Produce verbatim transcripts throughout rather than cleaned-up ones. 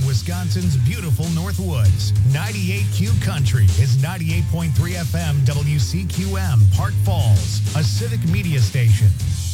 Wisconsin's beautiful Northwoods. ninety-eight Q Country is ninety-eight point three F M W C Q M, Park Falls, a civic media station.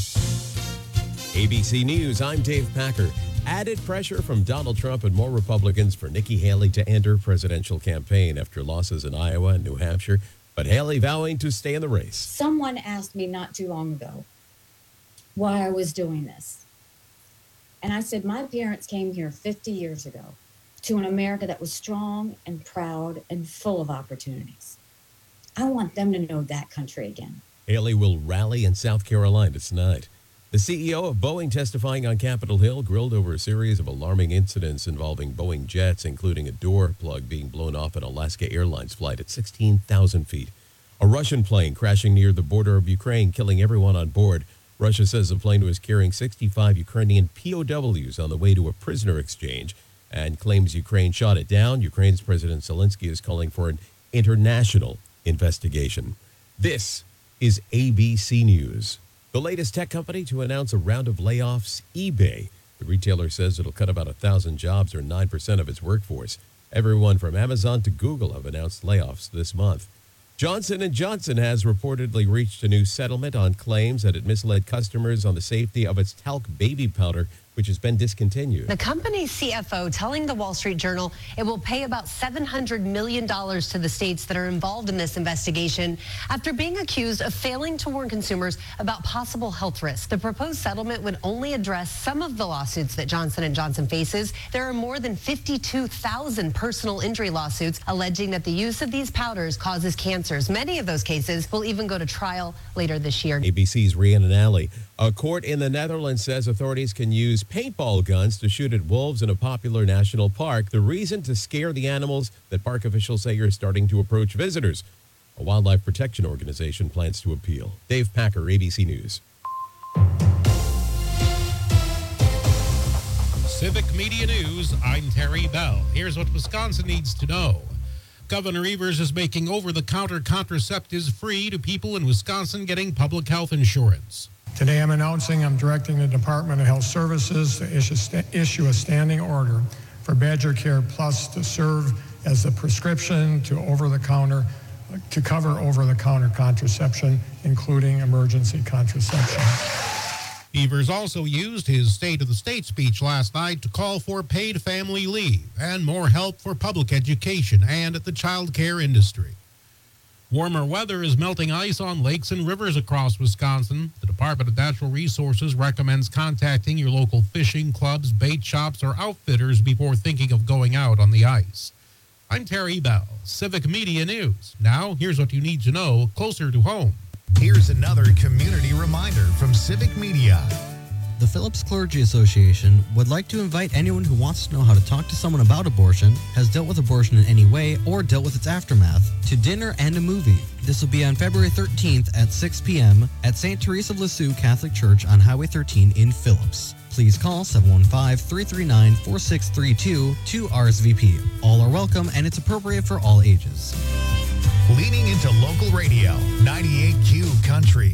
A B C News, I'm Dave Packer. Added pressure from Donald Trump and more Republicans for Nikki Haley to enter presidential campaign after losses in Iowa and New Hampshire, but Haley vowing to stay in the race. Someone asked me not too long ago why I was doing this. And I said, my parents came here fifty years ago to an America that was strong and proud and full of opportunities. I want them to know that country again. Haley will rally in South Carolina tonight. The C E O of Boeing testifying on Capitol Hill grilled over a series of alarming incidents involving Boeing jets, including a door plug being blown off an Alaska Airlines flight at sixteen thousand feet. A Russian plane crashing near the border of Ukraine, killing everyone on board. Russia says the plane was carrying sixty-five Ukrainian P O Ws on the way to a prisoner exchange and claims Ukraine shot it down. Ukraine's President Zelensky is calling for an international investigation. This is A B C News. The latest tech company to announce a round of layoffs, eBay. The retailer says it'll cut about one thousand jobs, or nine percent of its workforce. Everyone from Amazon to Google have announced layoffs this month. Johnson and Johnson has reportedly reached a new settlement on claims that it misled customers on the safety of its talc baby powder, which has been discontinued. The company's C F O telling the Wall Street Journal it will pay about seven hundred million dollars to the states that are involved in this investigation after being accused of failing to warn consumers about possible health risks. The proposed settlement would only address some of the lawsuits that Johnson and Johnson faces. There are more than fifty-two thousand personal injury lawsuits alleging that the use of these powders causes cancers. Many of those cases will even go to trial later this year. A B C's Rhiannon Alley. A court in the Netherlands says authorities can use paintball guns to shoot at wolves in a popular national park. The reason, to scare the animals that park officials say are starting to approach visitors. A wildlife protection organization plans to appeal. Dave Packer, A B C News. Civic Media News, I'm Terry Bell. Here's what Wisconsin needs to know. Governor Evers is making over-the-counter contraceptives free to people in Wisconsin getting public health insurance. Today I'm announcing I'm directing the Department of Health Services to issue, sta- issue a standing order for Badger Care Plus to serve as the prescription to over-the-counter, to cover over-the-counter contraception, including emergency contraception. Evers also used his State of the State speech last night to call for paid family leave and more help for public education and the child care industry. Warmer weather is melting ice on lakes and rivers across Wisconsin. The Department of Natural Resources recommends contacting your local fishing clubs, bait shops, or outfitters before thinking of going out on the ice. I'm Terry Bell, Civic Media News. Now, here's what you need to know closer to home. Here's another community reminder from Civic Media. The Phillips Clergy Association would like to invite anyone who wants to know how to talk to someone about abortion, has dealt with abortion in any way, or dealt with its aftermath, to dinner and a movie. This will be on February thirteenth at six p.m. at Saint Teresa of Lisieux Catholic Church on Highway thirteen in Phillips. Please call seven one five, three three nine, four six three two to R S V P. All are welcome, and it's appropriate for all ages. Leaning into local radio, ninety-eight Q Country.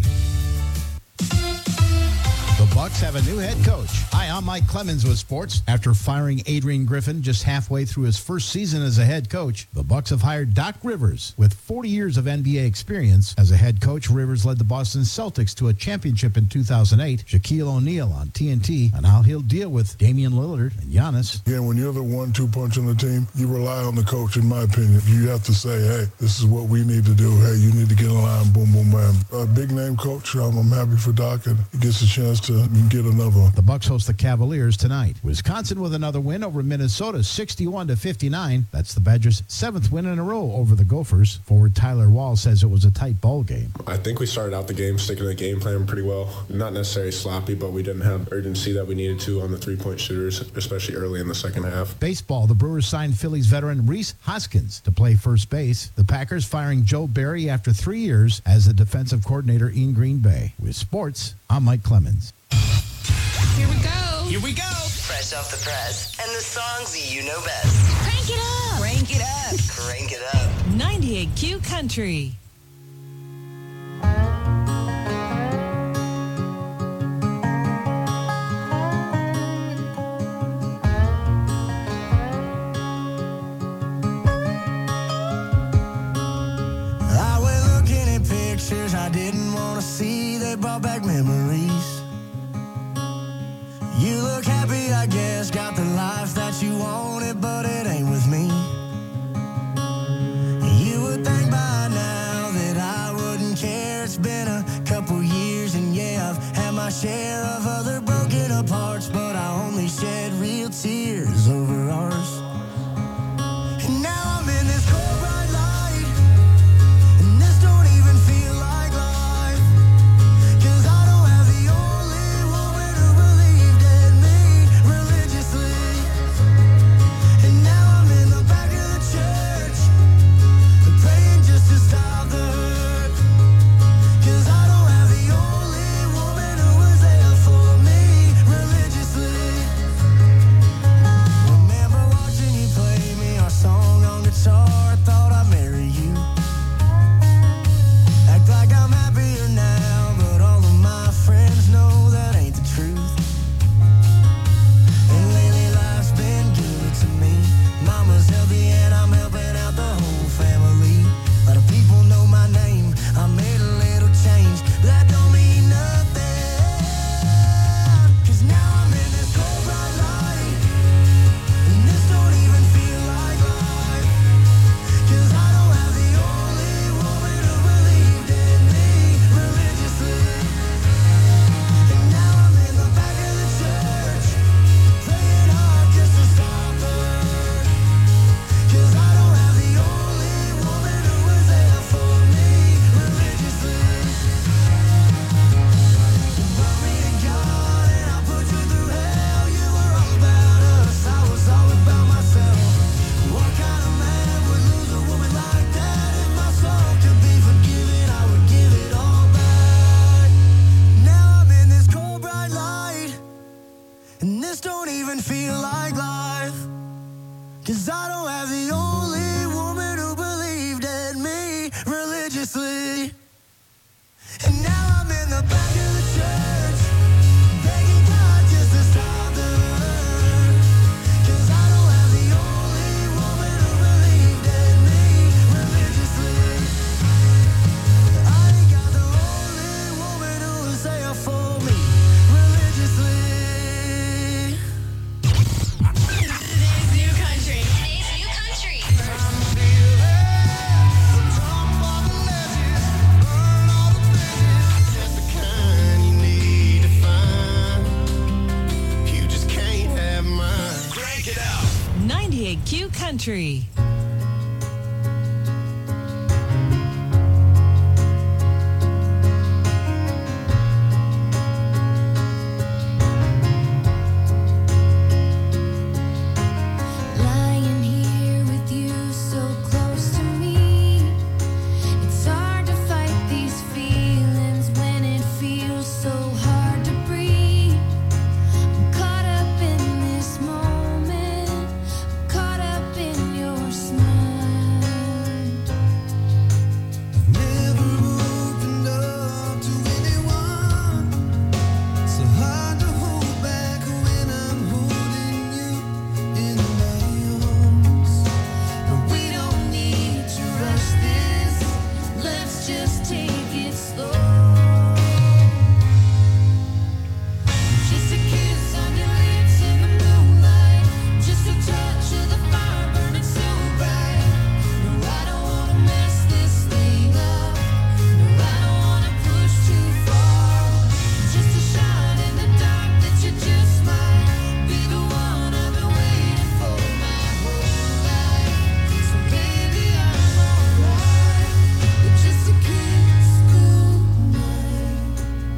The Bucks have a new head coach. Hi, I'm Mike Clemens with sports. After firing Adrian Griffin just halfway through his first season as a head coach, the Bucks have hired Doc Rivers with forty years of N B A experience. As a head coach, Rivers led the Boston Celtics to a championship in two thousand eight. Shaquille O'Neal on T N T on how he'll deal with Damian Lillard and Giannis. Yeah, when you're the one two punch on the team, you rely on the coach, in my opinion. You have to say, hey, this is what we need to do. Hey, you need to get in line, boom, boom, bam. A big name coach, um, I'm happy for Doc, and he gets a chance to get another one. The Bucks host the Cavaliers tonight. Wisconsin with another win over Minnesota, sixty-one to fifty-nine. That's the Badgers' seventh win in a row over the Gophers. Forward Tyler Wall says it was a tight ball game. I think we started out the game sticking to the game plan pretty well. Not necessarily sloppy, but we didn't have urgency that we needed to on the three-point shooters, especially early in the second half. Baseball, the Brewers signed Phillies veteran Rhys Hoskins to play first base. The Packers firing Joe Barry after three years as the defensive coordinator in Green Bay. With sports, I'm Mike Clemens. Here we go. Here we go. Fresh off the press. And the songs you know best. Crank it up. Crank it up. Crank it up. ninety-eight Q Country. 'Cause I don't have the only woman who believed in me religiously. And now I'm in the back of the church, begging God just to stop the hurt. 'Cause I don't have the only woman who believed in me religiously. I ain't got the only woman who was there for me religiously. Today's new country. Today's new country. Just the kind you need to find. You just can't have mine. Crank it out. ninety-eight Q Country. Lying here with you so close to me, it's hard to fight these feelings when it feels so hard to breathe. I'm caught up in this moment, caught up in your smile. Never opened up to anyone. So hard to hold back when I'm holding you in my arms. But we don't need to rush this, let's just take it slow. Just a kiss on your lips in the moonlight, just a touch of the fire burning so bright. No, I don't wanna mess this thing up, no, I don't wanna push too far. Just a shine in the dark that you just might be the one I've been waiting for my whole life. So baby, I'm alright with just a kiss goodnight.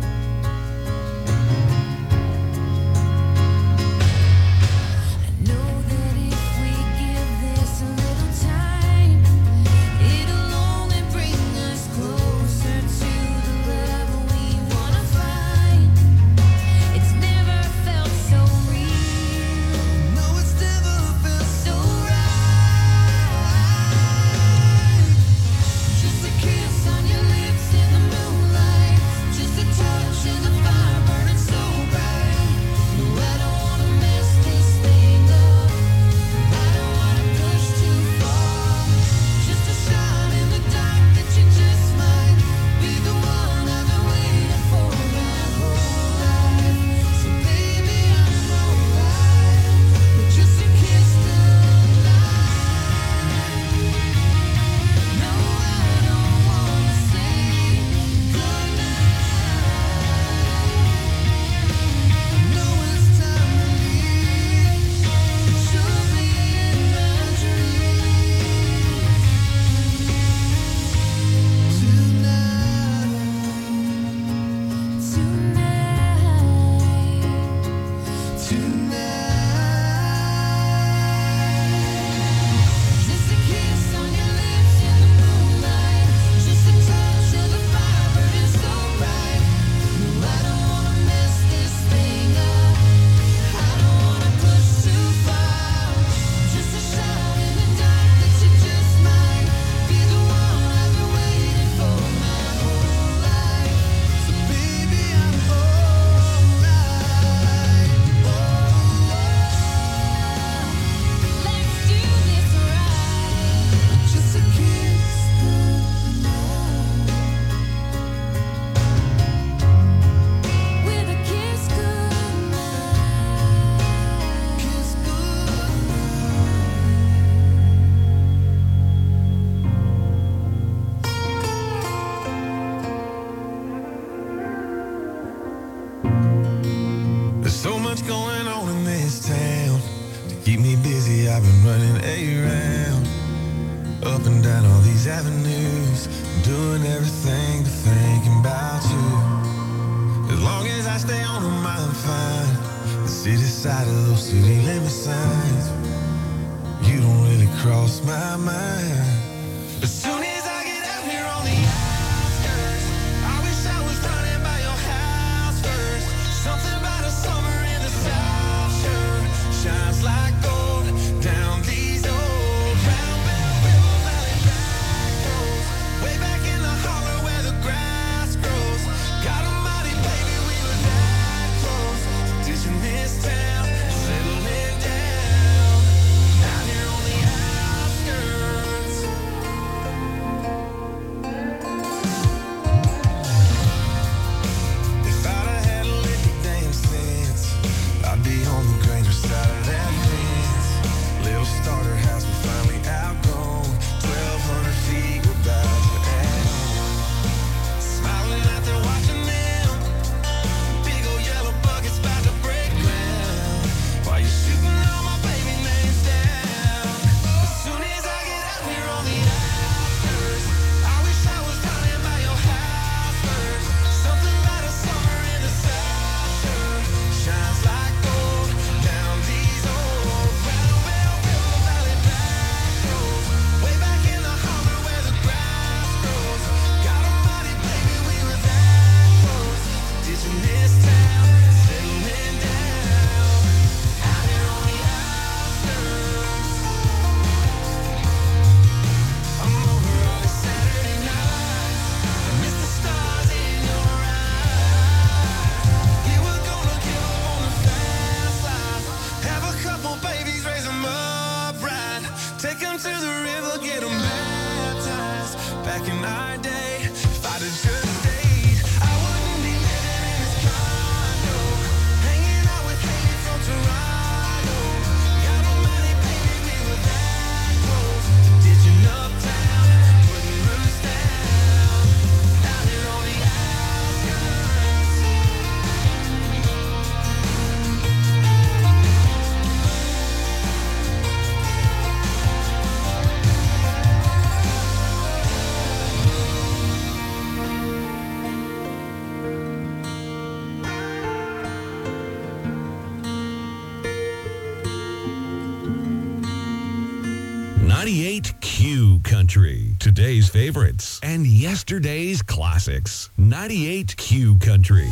I know that if we give this a little time, it'll only bring us closer to the love we wanna find. It's never felt so real, No, it's never felt so right. Just a kiss on your lips in the moonlight, just a touch of the fire burning so bright. No, I don't wanna mess this thing up, I don't wanna push too far. Just a shine in the dark that you just might be the one I've been waiting for my whole life. So baby, I'm alright with just a kiss goodnight. No, I don't wanna say goodnight. know it's time to leave. Should be in my Tonight, tonight. Just a kiss on your lips in the moonlight, just a touch of the fire burning so bright. No, I don't wanna mess this thing up, I don't wanna push too far. Just a shine in the dark that you just might be the one I've been waiting for my whole life. So baby, I'm alright. Let's do this right. Just a kiss With a kiss goodnight. kiss There's so much going on in this town. To keep me busy, I've been running around, up and down all these avenues, doing everything but thinking about you. As long as I stay on them, I'm fine. The city side of those city limit signs, you don't really cross my mind. As soon as I get out here on the outskirts, I wish I was running by your house first. Something about a summer in the South Shore shines like gold down these old to the river, get them baptized. Back in our day, if I'd have just stayed, I wouldn't be living in this condo, hanging out with ladies from Toronto. God almighty, baby, we were that close to ditching uptown, putting roots down, down here on the ninety-eight Q Country. Today's favorites and yesterday's classics. ninety-eight Q Country.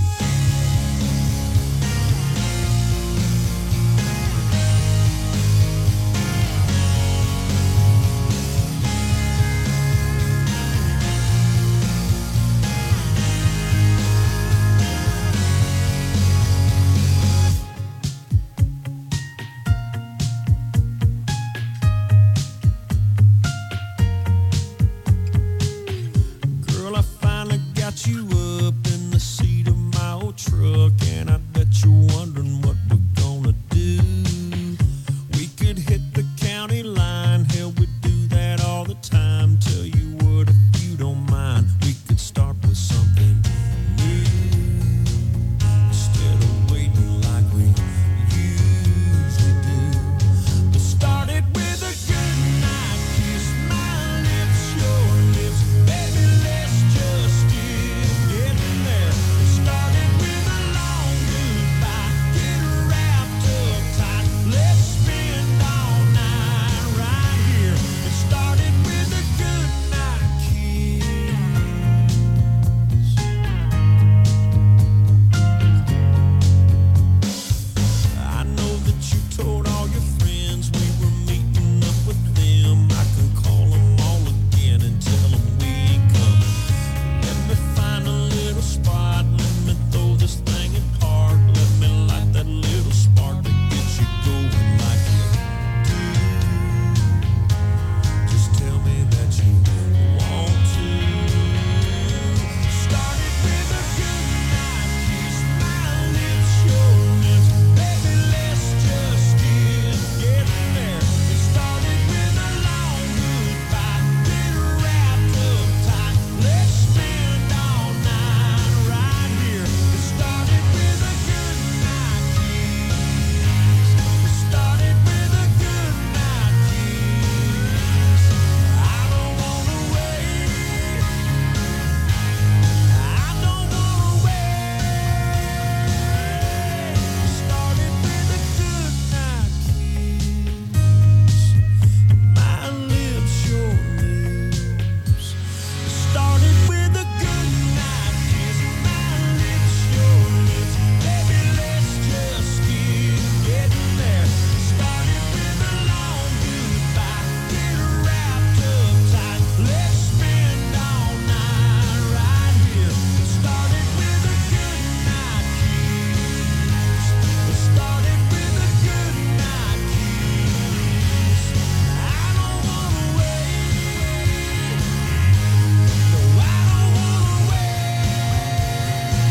Girl, I finally got you up in the seat of my old truck, and I bet you're wondering what we're gonna do. We could hit the county line, hell, we do that all the time. Tell you what, if you don't mind, we could start with something new instead of waiting like we usually do. Let's start it with a good night kiss, my lips, your lips, baby, let's just get getting there. Let's start it with a long goodbye, get wrapped up tight, let's spend all night right here. Let's start it with a good night kiss. I know that you told all your friends we were meeting up with them. I can call them all again and tell them we ain't coming. Let me find a little spot, let me throw this thing apart. Let me light that little spark that gets you going like you do. Just tell me that you want to. Start it with a good night kiss, my lips, your lips, baby, let's just get getting there. Let's start it with a long goodbye, get wrapped up tight, let's spend all night right here. Let's start it with a good night kiss. Let's start it with a good night kiss. I don't wanna wait. I don't wanna wait. Start it with a good night kiss. My lips, your lips. Start it with a good night kiss. My lips, your lips. Baby, let's just get getting there. Start it with a long goodbye, get wrapped up tight, let's spend all night right here. Start it with a good night kiss. Start it with a good night kiss. I don't wanna wait. No, I don't wanna wait.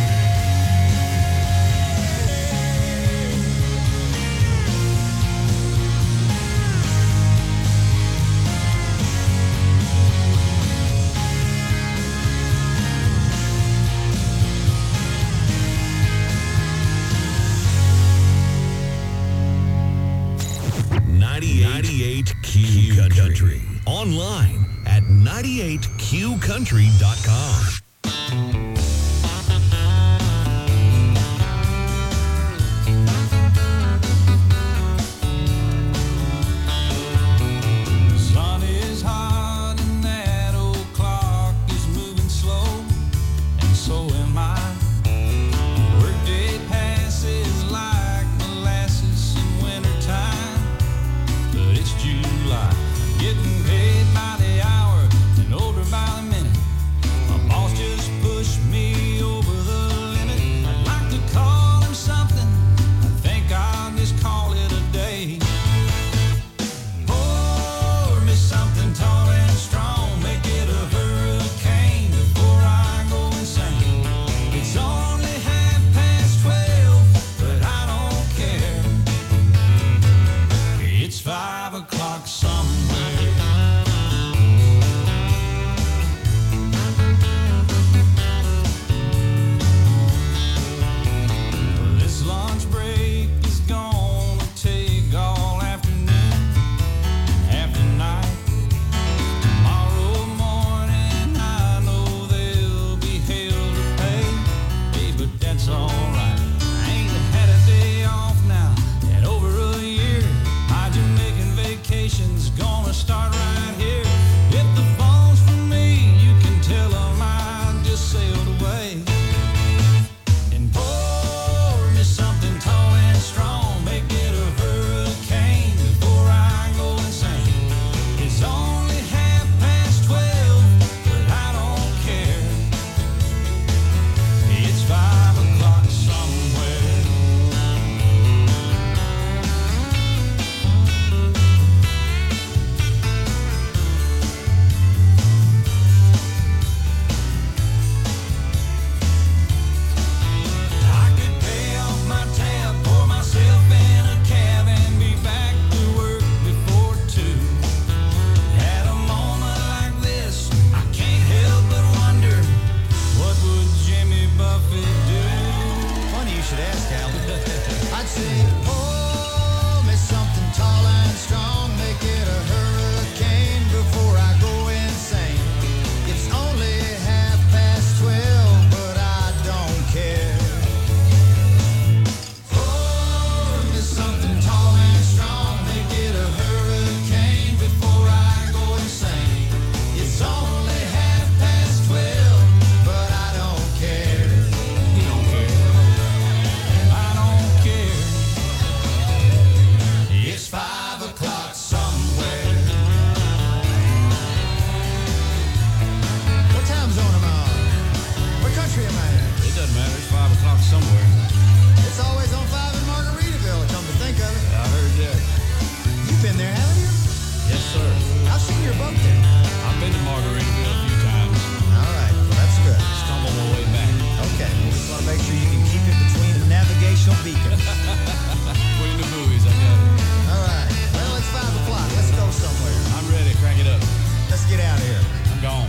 ninety-eight Q Country. Online at ninety-eight q country dot com. Sun is hot and that old clock is moving slow, and so am I. Workday passes like molasses in wintertime, but it's July. Getting paid by the hour and older by the minute. My boss just pushed okay. I've been to Margaritaville a few times. All right, well, that's good. Stumble my way back. Okay, we just want to make sure you can keep it between the navigational beacons. Between the buoys, I got it. All right, well, it's five o'clock. Let's go somewhere. I'm ready. Crank it up. Let's get out of here. I'm gone.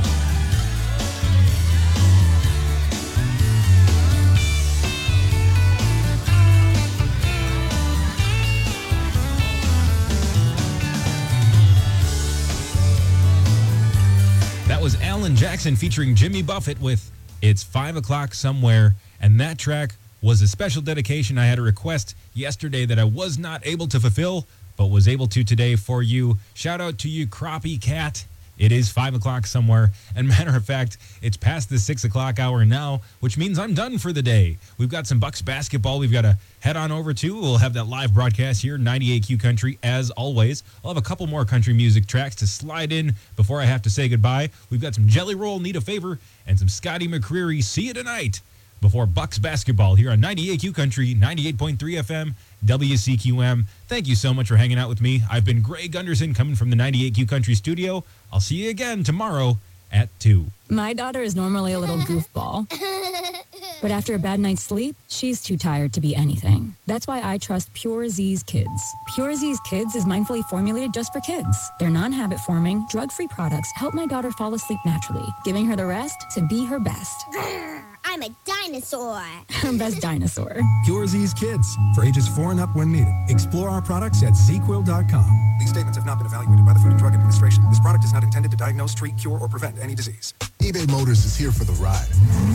That was Alan Jackson featuring Jimmy Buffett with It's five o'clock Somewhere. And that track was a special dedication. I had a request yesterday that I was not able to fulfill, but was able to today for you. Shout out to you, Crappie Cat. It is five o'clock somewhere. And matter of fact, it's past the six o'clock hour now, which means I'm done for the day. We've got some Bucks basketball we've got to head on over to. We'll have that live broadcast here, ninety-eight Q Country, as always. I'll have a couple more country music tracks to slide in before I have to say goodbye. We've got some Jelly Roll, Need a Favor, and some Scotty McCreery, See You Tonight, before Bucks basketball here on ninety-eight Q Country, ninety-eight point three F M, W C Q M. Thank you so much for hanging out with me. I've been Greg Gunderson coming from the ninety-eight Q Country studio. I'll see you again tomorrow at two. My daughter is normally a little goofball, but after a bad night's sleep, she's too tired to be anything. That's why I trust Pure Z's Kids. Pure Z's Kids is mindfully formulated just for kids. Their non-habit forming, drug-free products help my daughter fall asleep naturally, giving her the rest to be her best. I'm a dinosaur. Her best dinosaur. Pure Z's Kids, for ages four and up when needed. Explore our products at z quill dot com. These statements have not been evaluated by the Food and Drug Administration. This product is not intended to diagnose, treat, cure, or prevent any disease. eBay Motors is here for the ride.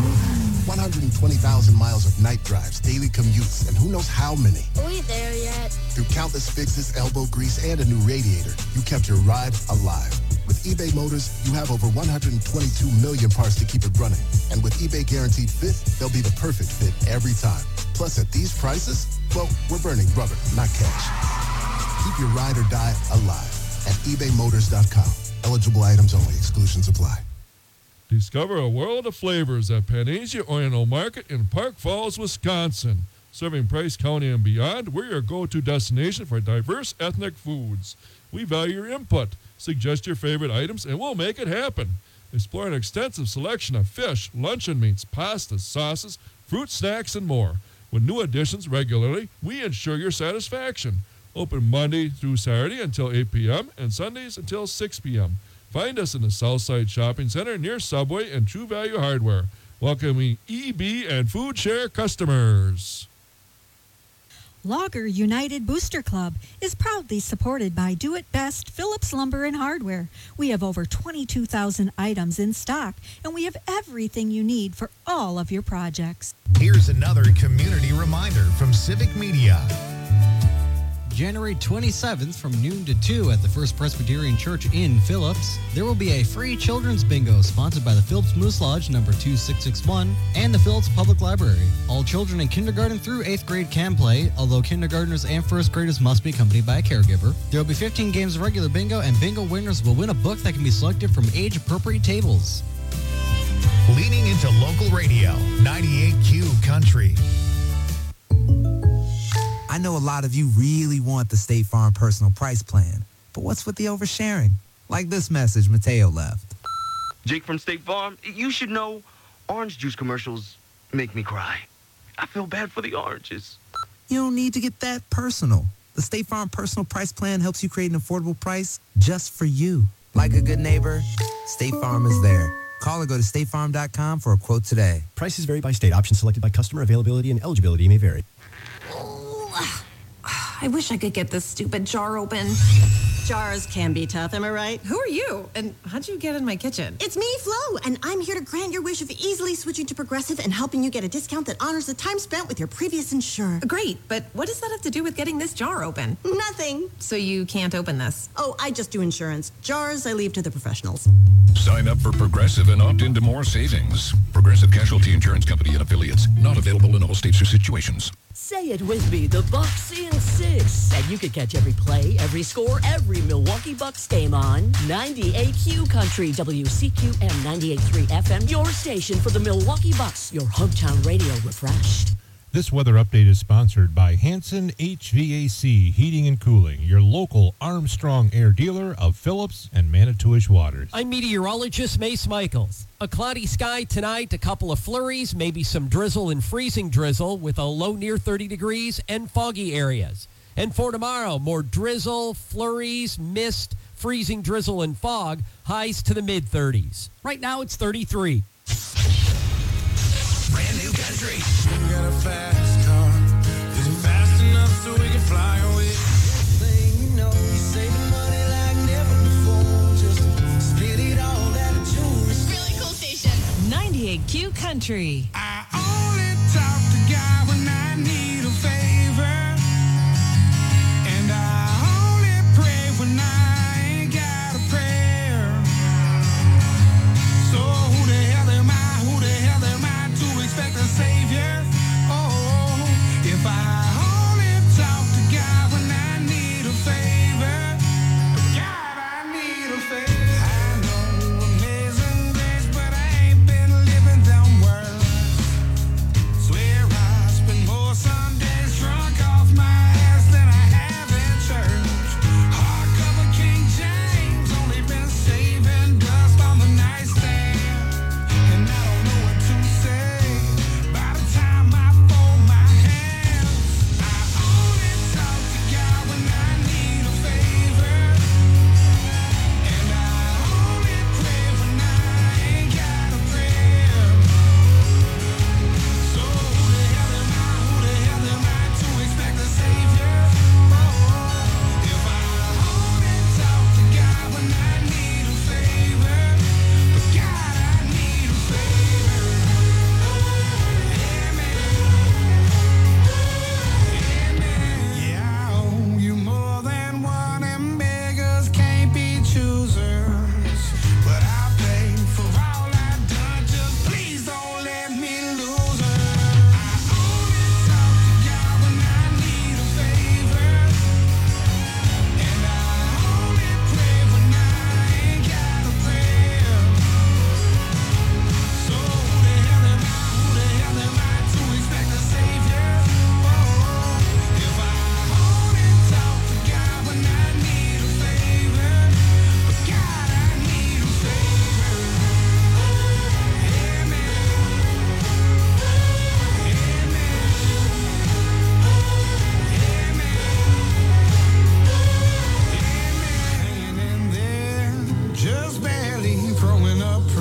one hundred twenty thousand miles of night drives, daily commutes, and who knows how many. Are we there yet? Through countless fixes, elbow grease, and a new radiator, you kept your ride alive. With eBay Motors, you have over one hundred twenty-two million parts to keep it running. And with eBay Guaranteed Fit, they'll be the perfect fit every time. Plus, at these prices, well, we're burning rubber, not cash. Keep your ride or die alive at ebay motors dot com. Eligible items only. Exclusions apply. Discover a world of flavors at Panacea Oriental Market in Park Falls, Wisconsin. Serving Price County and beyond, we're your go-to destination for diverse ethnic foods. We value your input. Suggest your favorite items, and we'll make it happen. Explore an extensive selection of fish, luncheon meats, pastas, sauces, fruit snacks, and more. With new additions regularly, we ensure your satisfaction. Open Monday through Saturday until eight p.m. and Sundays until six p.m. Find us in the Southside Shopping Center near Subway and True Value Hardware. Welcoming E B and Food Share customers. Logger United Booster Club is proudly supported by Do It Best Phillips Lumber and Hardware. We have over twenty-two thousand items in stock, and we have everything you need for all of your projects. Here's another community reminder from Civic Media. January twenty-seventh from noon to two at the First Presbyterian Church in Phillips, there will be a free children's bingo sponsored by the Phillips Moose Lodge number two six six one and the Phillips Public Library. All children in kindergarten through eighth grade can play, although kindergartners and first graders must be accompanied by a caregiver. There will be fifteen games of regular bingo, and bingo winners will win a book that can be selected from age-appropriate tables. Leaning into local radio, ninety-eight Q Country. I know a lot of you really want the State Farm personal price plan, but what's with the oversharing? Like this message Mateo left. Jake from State Farm, you should know orange juice commercials make me cry. I feel bad for the oranges. You don't need to get that personal. The State Farm personal price plan helps you create an affordable price just for you. Like a good neighbor, State Farm is there. Call or go to state farm dot com for a quote today. Prices vary by state. Options selected by customer. Availability and eligibility may vary. I wish I could get this stupid jar open. Jars can be tough, am I right? Who are you? And how'd you get in my kitchen? It's me, Flo, and I'm here to grant your wish of easily switching to Progressive and helping you get a discount that honors the time spent with your previous insurer. Great, but what does that have to do with getting this jar open? Nothing. So you can't open this? Oh, I just do insurance. Jars, I leave to the professionals. Sign up for Progressive and opt into more savings. Progressive Casualty Insurance Company and Affiliates. Not available in all states or situations. Say it with me, the Bucks in six. And you can catch every play, every score, every Milwaukee Bucks game on ninety-eight Q Country, W C Q M ninety-eight point three F M, your station for the Milwaukee Bucks, your hometown radio refreshed. This weather update is sponsored by Hanson H V A C Heating and Cooling, your local Armstrong Air dealer of Phillips and Manitowish Waters. I'm meteorologist Mace Michaels. A cloudy sky tonight, a couple of flurries, maybe some drizzle and freezing drizzle with a low near thirty degrees and foggy areas. And for tomorrow, more drizzle, flurries, mist, freezing drizzle and fog, highs to the mid thirties. Right now it's thirty-three. Brand new country. You got a fast car. Is it fast enough so we can fly away? Thing you know, you saving money like never before. Just spit it all out of jewelry. Really cool station. ninety-eight Q Country. I